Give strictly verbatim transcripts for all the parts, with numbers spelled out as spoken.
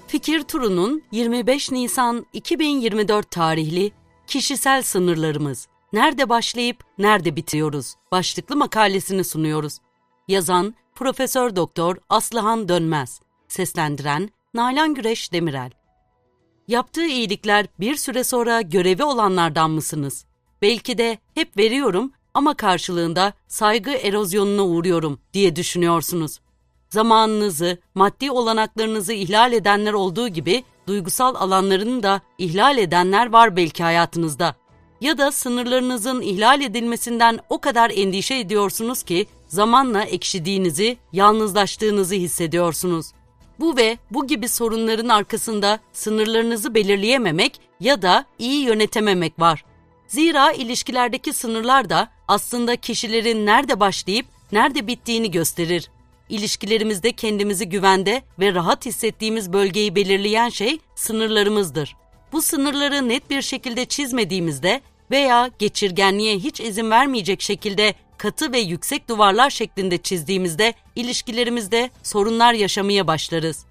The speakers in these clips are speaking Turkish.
Fikir Turu'nun yirmi beş Nisan iki bin yirmi dört tarihli Kişisel Sınırlarımız, Nerede Başlayıp Nerede Bitiyoruz başlıklı makalesini sunuyoruz. Yazan Profesör Doktor Aslıhan Dönmez, seslendiren Nalan Güreş Demirel. Yaptığı iyilikler bir süre sonra görevi olanlardan mısınız? Belki de hep veriyorum ama karşılığında saygı erozyonuna uğruyorum diye düşünüyorsunuz. Zamanınızı, maddi olanaklarınızı ihlal edenler olduğu gibi duygusal alanlarını da ihlal edenler var belki hayatınızda. Ya da sınırlarınızın ihlal edilmesinden o kadar endişe ediyorsunuz ki zamanla ekşidiğinizi, yalnızlaştığınızı hissediyorsunuz. Bu ve bu gibi sorunların arkasında sınırlarınızı belirleyememek ya da iyi yönetememek var. Zira ilişkilerdeki sınırlar da aslında kişilerin nerede başlayıp nerede bittiğini gösterir. İlişkilerimizde kendimizi güvende ve rahat hissettiğimiz bölgeyi belirleyen şey sınırlarımızdır. Bu sınırları net bir şekilde çizmediğimizde veya geçirgenliğe hiç izin vermeyecek şekilde katı ve yüksek duvarlar şeklinde çizdiğimizde ilişkilerimizde sorunlar yaşamaya başlarız.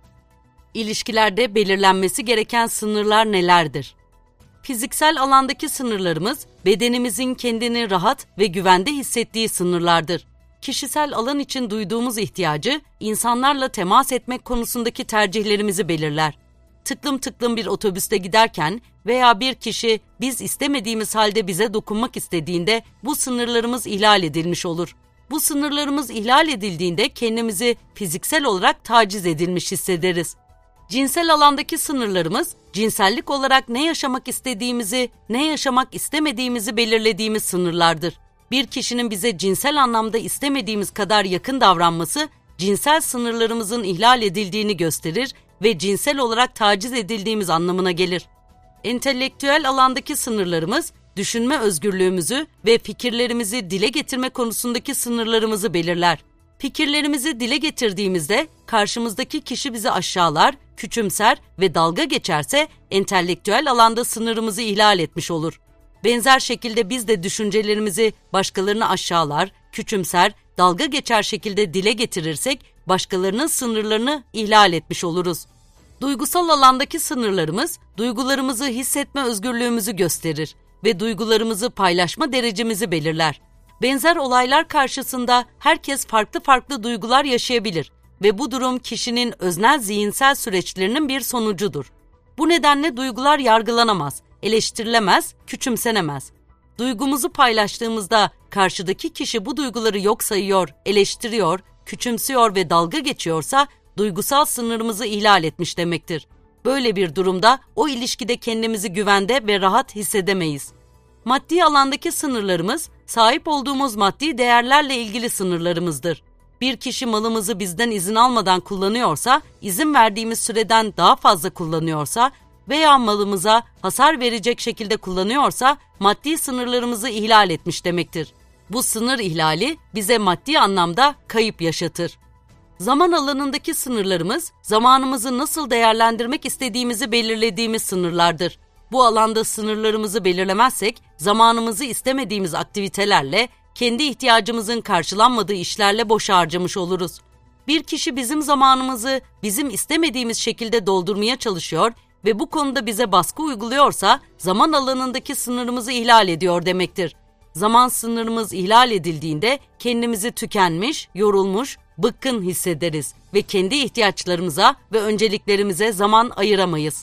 İlişkilerde belirlenmesi gereken sınırlar nelerdir? Fiziksel alandaki sınırlarımız bedenimizin kendini rahat ve güvende hissettiği sınırlardır. Kişisel alan için duyduğumuz ihtiyacı insanlarla temas etmek konusundaki tercihlerimizi belirler. Tıklım tıklım bir otobüste giderken veya bir kişi biz istemediğimiz halde bize dokunmak istediğinde bu sınırlarımız ihlal edilmiş olur. Bu sınırlarımız ihlal edildiğinde kendimizi fiziksel olarak taciz edilmiş hissederiz. Cinsel alandaki sınırlarımız, cinsellik olarak ne yaşamak istediğimizi, ne yaşamak istemediğimizi belirlediğimiz sınırlardır. Bir kişinin bize cinsel anlamda istemediğimiz kadar yakın davranması, cinsel sınırlarımızın ihlal edildiğini gösterir ve cinsel olarak taciz edildiğimiz anlamına gelir. Entelektüel alandaki sınırlarımız, düşünme özgürlüğümüzü ve fikirlerimizi dile getirme konusundaki sınırlarımızı belirler. Fikirlerimizi dile getirdiğimizde karşımızdaki kişi bizi aşağılar, küçümser ve dalga geçerse entelektüel alanda sınırımızı ihlal etmiş olur. Benzer şekilde biz de düşüncelerimizi başkalarını aşağılar, küçümser, dalga geçer şekilde dile getirirsek başkalarının sınırlarını ihlal etmiş oluruz. Duygusal alandaki sınırlarımız, duygularımızı hissetme özgürlüğümüzü gösterir ve duygularımızı paylaşma derecemizi belirler. Benzer olaylar karşısında herkes farklı farklı duygular yaşayabilir ve bu durum kişinin öznel zihinsel süreçlerinin bir sonucudur. Bu nedenle duygular yargılanamaz, eleştirilemez, küçümsenemez. Duygumuzu paylaştığımızda karşıdaki kişi bu duyguları yok sayıyor, eleştiriyor, küçümsüyor ve dalga geçiyorsa duygusal sınırımızı ihlal etmiş demektir. Böyle bir durumda o ilişkide kendimizi güvende ve rahat hissedemeyiz. Maddi alandaki sınırlarımız, sahip olduğumuz maddi değerlerle ilgili sınırlarımızdır. Bir kişi malımızı bizden izin almadan kullanıyorsa, izin verdiğimiz süreden daha fazla kullanıyorsa veya malımıza hasar verecek şekilde kullanıyorsa maddi sınırlarımızı ihlal etmiş demektir. Bu sınır ihlali bize maddi anlamda kayıp yaşatır. Zaman alanındaki sınırlarımız, zamanımızı nasıl değerlendirmek istediğimizi belirlediğimiz sınırlardır. Bu alanda sınırlarımızı belirlemezsek, zamanımızı istemediğimiz aktivitelerle, kendi ihtiyacımızın karşılanmadığı işlerle boşa harcamış oluruz. Bir kişi bizim zamanımızı bizim istemediğimiz şekilde doldurmaya çalışıyor ve bu konuda bize baskı uyguluyorsa, zaman alanındaki sınırımızı ihlal ediyor demektir. Zaman sınırımız ihlal edildiğinde kendimizi tükenmiş, yorulmuş, bıkkın hissederiz ve kendi ihtiyaçlarımıza ve önceliklerimize zaman ayıramayız.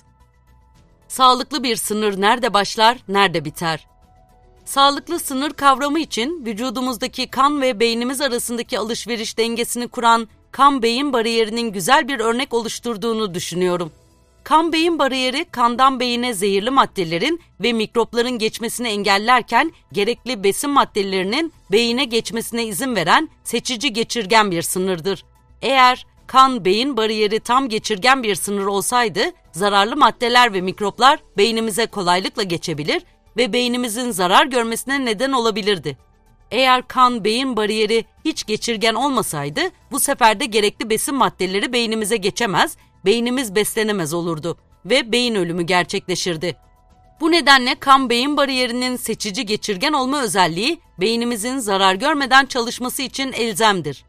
Sağlıklı bir sınır nerede başlar, nerede biter? Sağlıklı sınır kavramı için vücudumuzdaki kan ve beynimiz arasındaki alışveriş dengesini kuran kan-beyin bariyerinin güzel bir örnek oluşturduğunu düşünüyorum. Kan-beyin bariyeri kandan beyine zehirli maddelerin ve mikropların geçmesini engellerken gerekli besin maddelerinin beyine geçmesine izin veren seçici geçirgen bir sınırdır. Eğer kan-beyin bariyeri tam geçirgen bir sınır olsaydı zararlı maddeler ve mikroplar beynimize kolaylıkla geçebilir ve beynimizin zarar görmesine neden olabilirdi. Eğer kan-beyin bariyeri hiç geçirgen olmasaydı bu sefer de gerekli besin maddeleri beynimize geçemez, beynimiz beslenemez olurdu ve beyin ölümü gerçekleşirdi. Bu nedenle kan-beyin bariyerinin seçici geçirgen olma özelliği beynimizin zarar görmeden çalışması için elzemdir.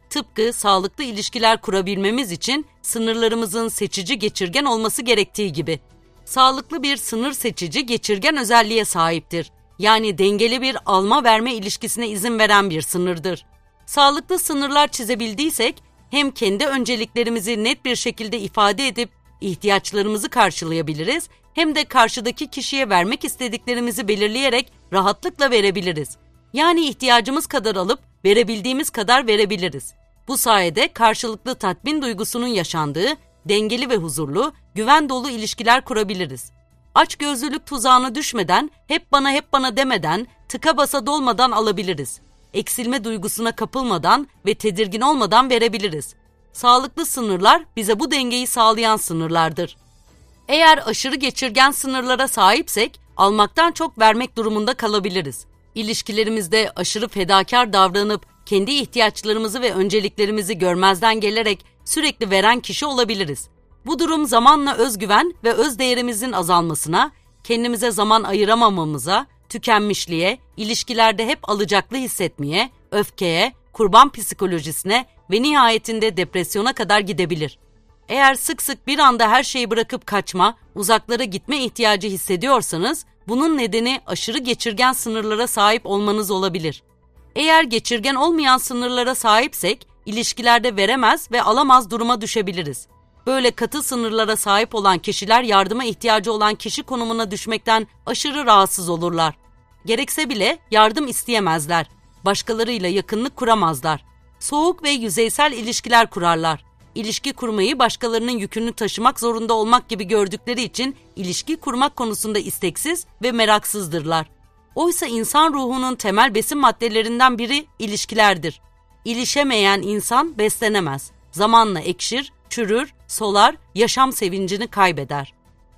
Tıpkı sağlıklı ilişkiler kurabilmemiz için sınırlarımızın seçici geçirgen olması gerektiği gibi. Sağlıklı bir sınır seçici geçirgen özelliğe sahiptir. Yani dengeli bir alma-verme ilişkisine izin veren bir sınırdır. Sağlıklı sınırlar çizebildiysek hem kendi önceliklerimizi net bir şekilde ifade edip ihtiyaçlarımızı karşılayabiliriz, hem de karşıdaki kişiye vermek istediklerimizi belirleyerek rahatlıkla verebiliriz. Yani ihtiyacımız kadar alıp verebildiğimiz kadar verebiliriz. Bu sayede karşılıklı tatmin duygusunun yaşandığı, dengeli ve huzurlu, güven dolu ilişkiler kurabiliriz. Açgözlülük tuzağına düşmeden, hep bana hep bana demeden, tıka basa dolmadan alabiliriz. Eksilme duygusuna kapılmadan ve tedirgin olmadan verebiliriz. Sağlıklı sınırlar bize bu dengeyi sağlayan sınırlardır. Eğer aşırı geçirgen sınırlara sahipsek, almaktan çok vermek durumunda kalabiliriz. İlişkilerimizde aşırı fedakar davranıp kendi ihtiyaçlarımızı ve önceliklerimizi görmezden gelerek sürekli veren kişi olabiliriz. Bu durum zamanla özgüven ve özdeğerimizin azalmasına, kendimize zaman ayıramamamıza, tükenmişliğe, ilişkilerde hep alacaklı hissetmeye, öfkeye, kurban psikolojisine ve nihayetinde depresyona kadar gidebilir. Eğer sık sık bir anda her şeyi bırakıp kaçma, uzaklara gitme ihtiyacı hissediyorsanız, bunun nedeni aşırı geçirgen sınırlara sahip olmanız olabilir. Eğer geçirgen olmayan sınırlara sahipsek, ilişkilerde veremez ve alamaz duruma düşebiliriz. Böyle katı sınırlara sahip olan kişiler yardıma ihtiyacı olan kişi konumuna düşmekten aşırı rahatsız olurlar. Gerekse bile yardım isteyemezler. Başkalarıyla yakınlık kuramazlar. Soğuk ve yüzeysel ilişkiler kurarlar. İlişki kurmayı başkalarının yükünü taşımak zorunda olmak gibi gördükleri için ilişki kurmak konusunda isteksiz ve meraksızdırlar. Oysa insan ruhunun temel besin maddelerinden biri ilişkilerdir. İlişemeyen insan beslenemez. Zamanla ekşir, çürür, solar, yaşam sevincini kaybeder.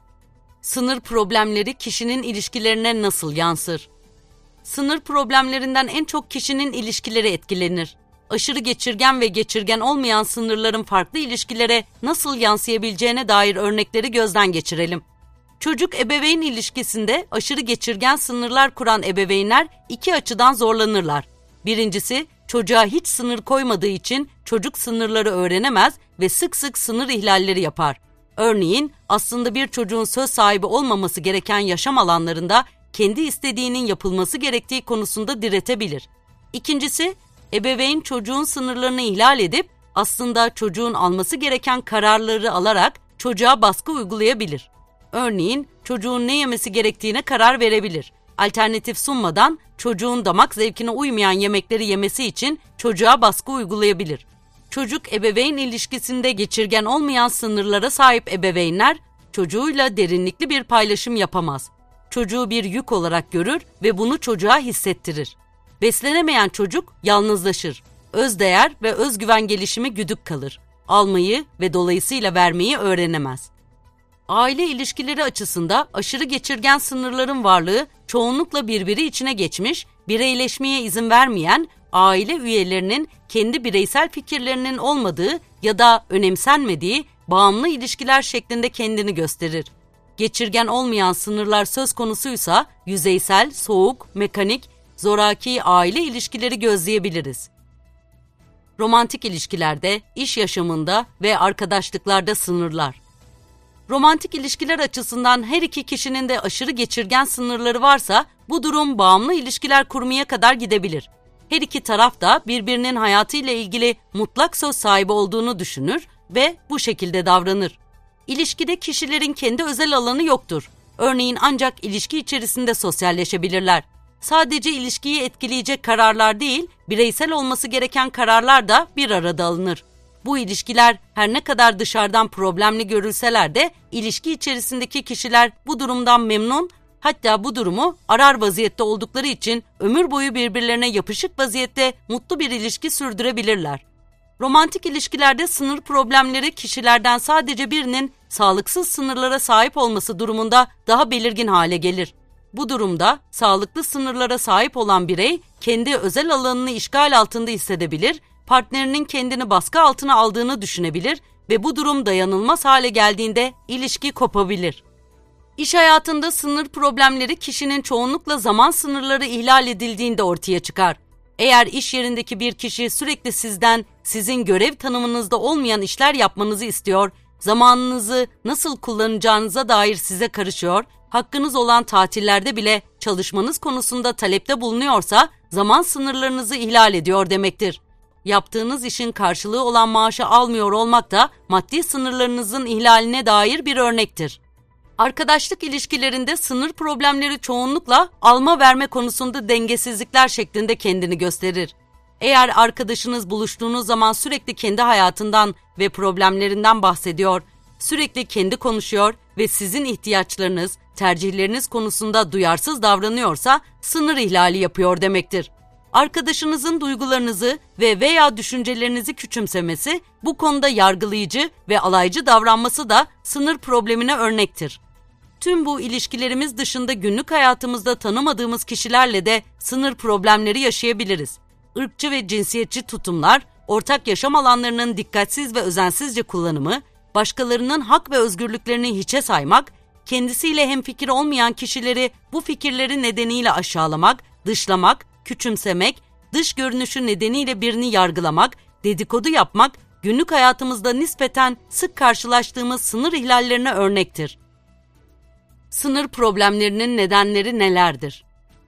Sınır problemleri kişinin ilişkilerine nasıl yansır? Sınır problemlerinden en çok kişinin ilişkileri etkilenir. Aşırı geçirgen ve geçirgen olmayan sınırların farklı ilişkilere nasıl yansıyabileceğine dair örnekleri gözden geçirelim. Çocuk-ebeveyn ilişkisinde aşırı geçirgen sınırlar kuran ebeveynler iki açıdan zorlanırlar. Birincisi, çocuğa hiç sınır koymadığı için çocuk sınırları öğrenemez ve sık sık sınır ihlalleri yapar. Örneğin, aslında bir çocuğun söz sahibi olmaması gereken yaşam alanlarında kendi istediğinin yapılması gerektiği konusunda diretebilir. İkincisi, ebeveyn çocuğun sınırlarını ihlal edip aslında çocuğun alması gereken kararları alarak çocuğa baskı uygulayabilir. Örneğin çocuğun ne yemesi gerektiğine karar verebilir. Alternatif sunmadan çocuğun damak zevkine uymayan yemekleri yemesi için çocuğa baskı uygulayabilir. Çocuk-ebeveyn ilişkisinde geçirgen olmayan sınırlara sahip ebeveynler çocuğuyla derinlikli bir paylaşım yapamaz. Çocuğu bir yük olarak görür ve bunu çocuğa hissettirir. Beslenemeyen çocuk yalnızlaşır. Özdeğer ve özgüven gelişimi güdük kalır. Almayı ve dolayısıyla vermeyi öğrenemez. Aile ilişkileri açısında aşırı geçirgen sınırların varlığı çoğunlukla birbiri içine geçmiş, bireyleşmeye izin vermeyen, aile üyelerinin kendi bireysel fikirlerinin olmadığı ya da önemsenmediği bağımlı ilişkiler şeklinde kendini gösterir. Geçirgen olmayan sınırlar söz konusuysa yüzeysel, soğuk, mekanik, zoraki aile ilişkileri gözleyebiliriz. Romantik ilişkilerde, iş yaşamında ve arkadaşlıklarda sınırlar. Romantik ilişkiler açısından her iki kişinin de aşırı geçirgen sınırları varsa bu durum bağımlı ilişkiler kurmaya kadar gidebilir. Her iki taraf da birbirinin hayatıyla ilgili mutlak söz sahibi olduğunu düşünür ve bu şekilde davranır. İlişkide kişilerin kendi özel alanı yoktur. Örneğin ancak ilişki içerisinde sosyalleşebilirler. Sadece ilişkiyi etkileyecek kararlar değil, bireysel olması gereken kararlar da bir arada alınır. Bu ilişkiler her ne kadar dışarıdan problemli görülseler de ilişki içerisindeki kişiler bu durumdan memnun, hatta bu durumu arar vaziyette oldukları için ömür boyu birbirlerine yapışık vaziyette mutlu bir ilişki sürdürebilirler. Romantik ilişkilerde sınır problemleri kişilerden sadece birinin sağlıksız sınırlara sahip olması durumunda daha belirgin hale gelir. Bu durumda sağlıklı sınırlara sahip olan birey kendi özel alanını işgal altında hissedebilir, partnerinin kendini baskı altına aldığını düşünebilir ve bu durum dayanılmaz hale geldiğinde ilişki kopabilir. İş hayatında sınır problemleri kişinin çoğunlukla zaman sınırları ihlal edildiğinde ortaya çıkar. Eğer iş yerindeki bir kişi sürekli sizden sizin görev tanımınızda olmayan işler yapmanızı istiyor, zamanınızı nasıl kullanacağınıza dair size karışıyor, hakkınız olan tatillerde bile çalışmanız konusunda talepte bulunuyorsa zaman sınırlarınızı ihlal ediyor demektir. Yaptığınız işin karşılığı olan maaşı almıyor olmak da maddi sınırlarınızın ihlaline dair bir örnektir. Arkadaşlık ilişkilerinde sınır problemleri çoğunlukla alma verme konusunda dengesizlikler şeklinde kendini gösterir. Eğer arkadaşınız buluştuğunuz zaman sürekli kendi hayatından ve problemlerinden bahsediyor, sürekli kendi konuşuyor ve sizin ihtiyaçlarınız, tercihleriniz konusunda duyarsız davranıyorsa sınır ihlali yapıyor demektir. Arkadaşınızın duygularınızı ve veya düşüncelerinizi küçümsemesi, bu konuda yargılayıcı ve alaycı davranması da sınır problemine örnektir. Tüm bu ilişkilerimiz dışında günlük hayatımızda tanımadığımız kişilerle de sınır problemleri yaşayabiliriz. Irkçı ve cinsiyetçi tutumlar, ortak yaşam alanlarının dikkatsiz ve özensizce kullanımı, başkalarının hak ve özgürlüklerini hiçe saymak, kendisiyle hemfikir olmayan kişileri bu fikirleri nedeniyle aşağılamak, dışlamak, küçümsemek, dış görünüşü nedeniyle birini yargılamak, dedikodu yapmak, günlük hayatımızda nispeten sık karşılaştığımız sınır ihlallerine örnektir. Sınır problemlerinin nedenleri nelerdir?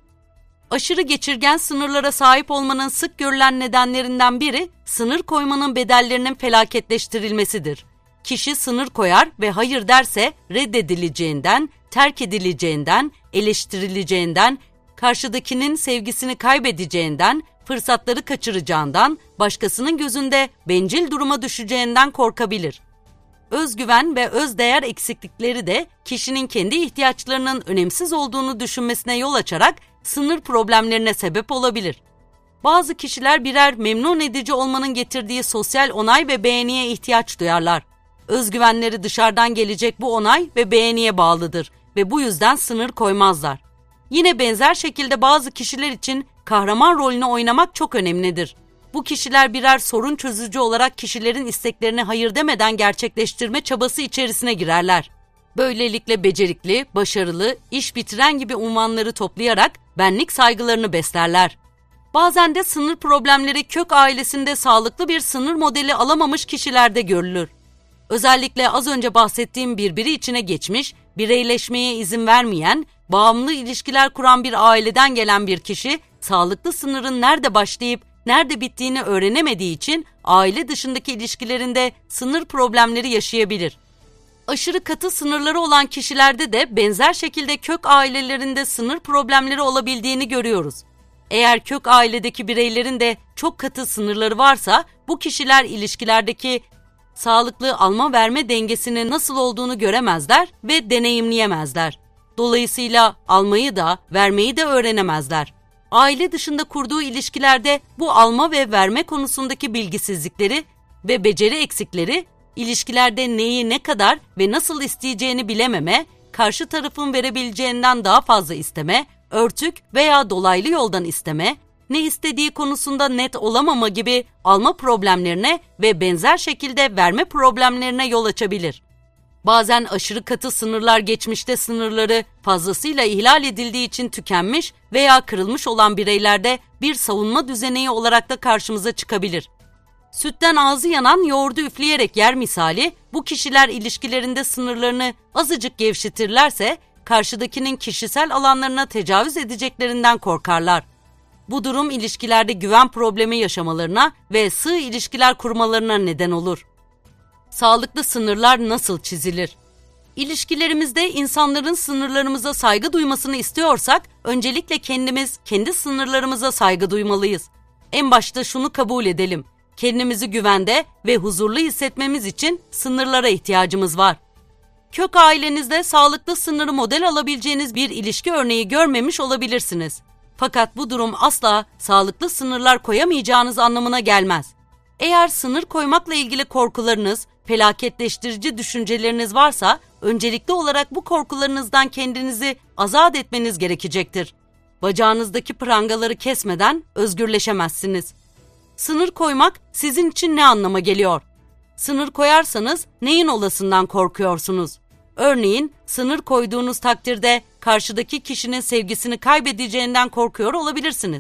Aşırı geçirgen sınırlara sahip olmanın sık görülen nedenlerinden biri, sınır koymanın bedellerinin felaketleştirilmesidir. Kişi sınır koyar ve hayır derse reddedileceğinden, terk edileceğinden, eleştirileceğinden, karşıdakinin sevgisini kaybedeceğinden, fırsatları kaçıracağından, başkasının gözünde bencil duruma düşeceğinden korkabilir. Özgüven ve özdeğer eksiklikleri de kişinin kendi ihtiyaçlarının önemsiz olduğunu düşünmesine yol açarak sınır problemlerine sebep olabilir. Bazı kişiler birer memnun edici olmanın getirdiği sosyal onay ve beğeniye ihtiyaç duyarlar. Özgüvenleri dışarıdan gelecek bu onay ve beğeniye bağlıdır ve bu yüzden sınır koymazlar. Yine benzer şekilde bazı kişiler için kahraman rolünü oynamak çok önemlidir. Bu kişiler birer sorun çözücü olarak kişilerin isteklerini hayır demeden gerçekleştirme çabası içerisine girerler. Böylelikle becerikli, başarılı, iş bitiren gibi unvanları toplayarak benlik saygılarını beslerler. Bazen de sınır problemleri kök ailesinde sağlıklı bir sınır modeli alamamış kişilerde görülür. Özellikle az önce bahsettiğim birbiri içine geçmiş, bireyleşmeye izin vermeyen, bağımlı ilişkiler kuran bir aileden gelen bir kişi, sağlıklı sınırın nerede başlayıp nerede bittiğini öğrenemediği için aile dışındaki ilişkilerinde sınır problemleri yaşayabilir. Aşırı katı sınırları olan kişilerde de benzer şekilde kök ailelerinde sınır problemleri olabildiğini görüyoruz. Eğer kök ailedeki bireylerin de çok katı sınırları varsa, bu kişiler ilişkilerdeki sağlıklı alma-verme dengesinin nasıl olduğunu göremezler ve deneyimleyemezler. Dolayısıyla almayı da, vermeyi de öğrenemezler. Aile dışında kurduğu ilişkilerde bu alma ve verme konusundaki bilgisizlikleri ve beceri eksikleri, ilişkilerde neyi ne kadar ve nasıl isteyeceğini bilememe, karşı tarafın verebileceğinden daha fazla isteme, örtük veya dolaylı yoldan isteme, ne istediği konusunda net olamama gibi alma problemlerine ve benzer şekilde verme problemlerine yol açabilir. Bazen aşırı katı sınırlar geçmişte sınırları fazlasıyla ihlal edildiği için tükenmiş veya kırılmış olan bireylerde bir savunma düzeneği olarak da karşımıza çıkabilir. Sütten ağzı yanan yoğurdu üfleyerek yer misali, bu kişiler ilişkilerinde sınırlarını azıcık gevşetirlerse karşıdakinin kişisel alanlarına tecavüz edeceklerinden korkarlar. Bu durum ilişkilerde güven problemi yaşamalarına ve sığ ilişkiler kurmalarına neden olur. Sağlıklı sınırlar nasıl çizilir? İlişkilerimizde insanların sınırlarımıza saygı duymasını istiyorsak, öncelikle kendimiz kendi sınırlarımıza saygı duymalıyız. En başta şunu kabul edelim: kendimizi güvende ve huzurlu hissetmemiz için sınırlara ihtiyacımız var. Kök ailenizde sağlıklı sınırı model alabileceğiniz bir ilişki örneği görmemiş olabilirsiniz. Fakat bu durum asla sağlıklı sınırlar koyamayacağınız anlamına gelmez. Eğer sınır koymakla ilgili korkularınız, felaketleştirici düşünceleriniz varsa, öncelikli olarak bu korkularınızdan kendinizi azat etmeniz gerekecektir. Bacağınızdaki prangaları kesmeden özgürleşemezsiniz. Sınır koymak sizin için ne anlama geliyor? Sınır koyarsanız neyin olasından korkuyorsunuz? Örneğin sınır koyduğunuz takdirde karşıdaki kişinin sevgisini kaybedeceğinden korkuyor olabilirsiniz.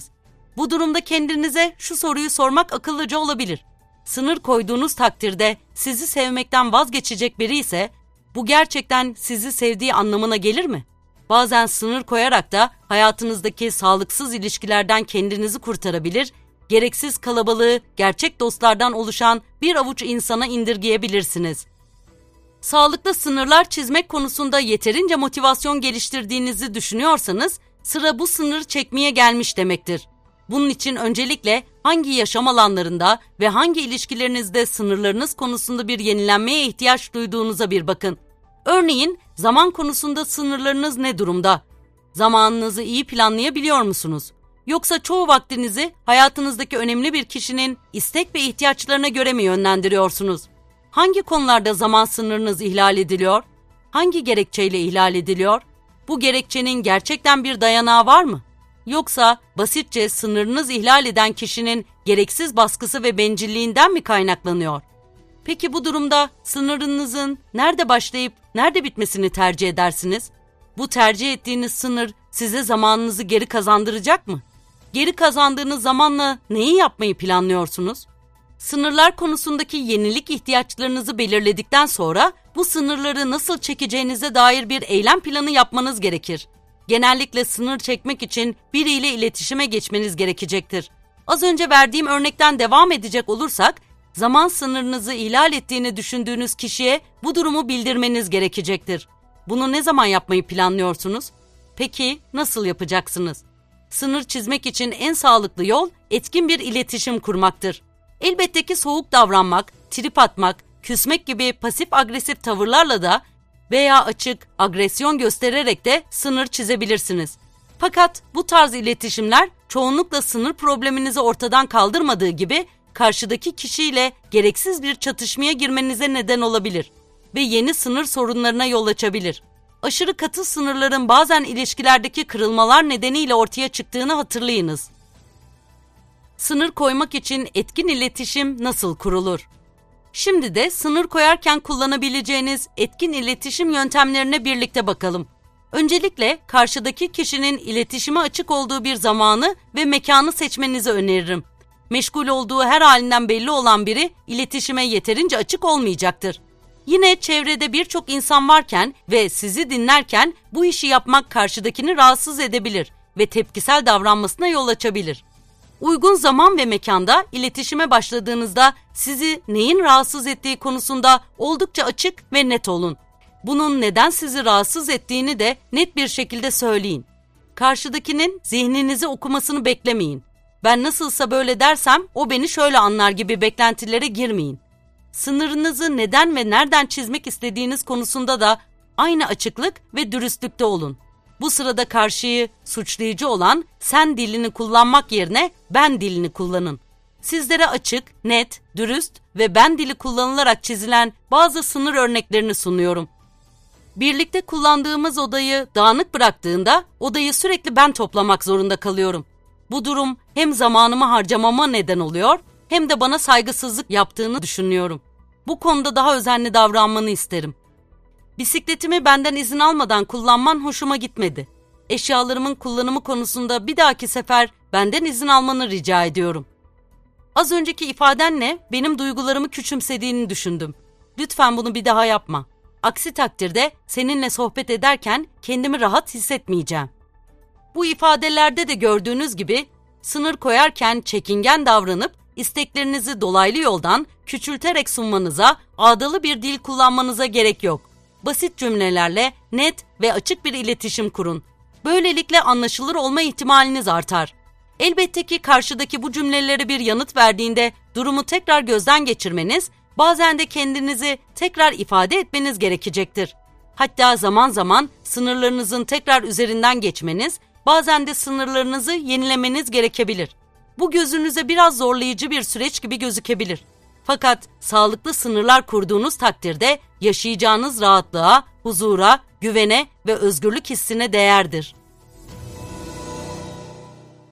Bu durumda kendinize şu soruyu sormak akıllıca olabilir. Sınır koyduğunuz takdirde sizi sevmekten vazgeçecek biri ise bu gerçekten sizi sevdiği anlamına gelir mi? Bazen sınır koyarak da hayatınızdaki sağlıksız ilişkilerden kendinizi kurtarabilir, gereksiz kalabalığı gerçek dostlardan oluşan bir avuç insana indirgeyebilirsiniz. Sağlıklı sınırlar çizmek konusunda yeterince motivasyon geliştirdiğinizi düşünüyorsanız sıra bu sınır çekmeye gelmiş demektir. Bunun için öncelikle hangi yaşam alanlarında ve hangi ilişkilerinizde sınırlarınız konusunda bir yenilenmeye ihtiyaç duyduğunuza bir bakın. Örneğin zaman konusunda sınırlarınız ne durumda? Zamanınızı iyi planlayabiliyor musunuz? Yoksa çoğu vaktinizi hayatınızdaki önemli bir kişinin istek ve ihtiyaçlarına göre mi yönlendiriyorsunuz? Hangi konularda zaman sınırınız ihlal ediliyor? Hangi gerekçeyle ihlal ediliyor? Bu gerekçenin gerçekten bir dayanağı var mı? Yoksa basitçe sınırınız ihlal eden kişinin gereksiz baskısı ve bencilliğinden mi kaynaklanıyor? Peki bu durumda sınırınızın nerede başlayıp nerede bitmesini tercih edersiniz? Bu tercih ettiğiniz sınır size zamanınızı geri kazandıracak mı? Geri kazandığınız zamanla neyi yapmayı planlıyorsunuz? Sınırlar konusundaki yenilik ihtiyaçlarınızı belirledikten sonra bu sınırları nasıl çekeceğinize dair bir eylem planı yapmanız gerekir. Genellikle sınır çekmek için biriyle iletişime geçmeniz gerekecektir. Az önce verdiğim örnekten devam edecek olursak, zaman sınırınızı ihlal ettiğini düşündüğünüz kişiye bu durumu bildirmeniz gerekecektir. Bunu ne zaman yapmayı planlıyorsunuz? Peki nasıl yapacaksınız? Sınır çizmek için en sağlıklı yol etkin bir iletişim kurmaktır. Elbette ki soğuk davranmak, trip atmak, küsmek gibi pasif agresif tavırlarla da veya açık, agresyon göstererek de sınır çizebilirsiniz. Fakat bu tarz iletişimler çoğunlukla sınır probleminizi ortadan kaldırmadığı gibi karşıdaki kişiyle gereksiz bir çatışmaya girmenize neden olabilir ve yeni sınır sorunlarına yol açabilir. Aşırı katı sınırların bazen ilişkilerdeki kırılmalar nedeniyle ortaya çıktığını hatırlayınız. Sınır koymak için etkin iletişim nasıl kurulur? Şimdi de sınır koyarken kullanabileceğiniz etkin iletişim yöntemlerine birlikte bakalım. Öncelikle karşıdaki kişinin iletişime açık olduğu bir zamanı ve mekanı seçmenizi öneririm. Meşgul olduğu her halinden belli olan biri iletişime yeterince açık olmayacaktır. Yine çevrede birçok insan varken ve sizi dinlerken bu işi yapmak karşıdakini rahatsız edebilir ve tepkisel davranmasına yol açabilir. Uygun zaman ve mekanda iletişime başladığınızda sizi neyin rahatsız ettiği konusunda oldukça açık ve net olun. Bunun neden sizi rahatsız ettiğini de net bir şekilde söyleyin. Karşıdakinin zihninizi okumasını beklemeyin. Ben nasılsa böyle dersem o beni şöyle anlar gibi beklentilere girmeyin. Sınırınızı neden ve nereden çizmek istediğiniz konusunda da aynı açıklık ve dürüstlükte olun. Bu sırada karşıyı suçlayıcı olan sen dilini kullanmak yerine ben dilini kullanın. Sizlere açık, net, dürüst ve ben dili kullanılarak çizilen bazı sınır örneklerini sunuyorum. Birlikte kullandığımız odayı dağınık bıraktığında odayı sürekli ben toplamak zorunda kalıyorum. Bu durum hem zamanımı harcamama neden oluyor hem de bana saygısızlık yaptığını düşünüyorum. Bu konuda daha özenli davranmanı isterim. Bisikletimi benden izin almadan kullanman hoşuma gitmedi. Eşyalarımın kullanımı konusunda bir dahaki sefer benden izin almanı rica ediyorum. Az önceki ifadenle benim duygularımı küçümsediğini düşündüm. Lütfen bunu bir daha yapma. Aksi takdirde seninle sohbet ederken kendimi rahat hissetmeyeceğim. Bu ifadelerde de gördüğünüz gibi sınır koyarken çekingen davranıp isteklerinizi dolaylı yoldan küçülterek sunmanıza, ağdalı bir dil kullanmanıza gerek yok. Basit cümlelerle net ve açık bir iletişim kurun. Böylelikle anlaşılır olma ihtimaliniz artar. Elbette ki karşıdaki bu cümlelere bir yanıt verdiğinde durumu tekrar gözden geçirmeniz, bazen de kendinizi tekrar ifade etmeniz gerekecektir. Hatta zaman zaman sınırlarınızın tekrar üzerinden geçmeniz, bazen de sınırlarınızı yenilemeniz gerekebilir. Bu gözünüze biraz zorlayıcı bir süreç gibi gözükebilir. Fakat sağlıklı sınırlar kurduğunuz takdirde yaşayacağınız rahatlığa, huzura, güvene ve özgürlük hissine değerdir.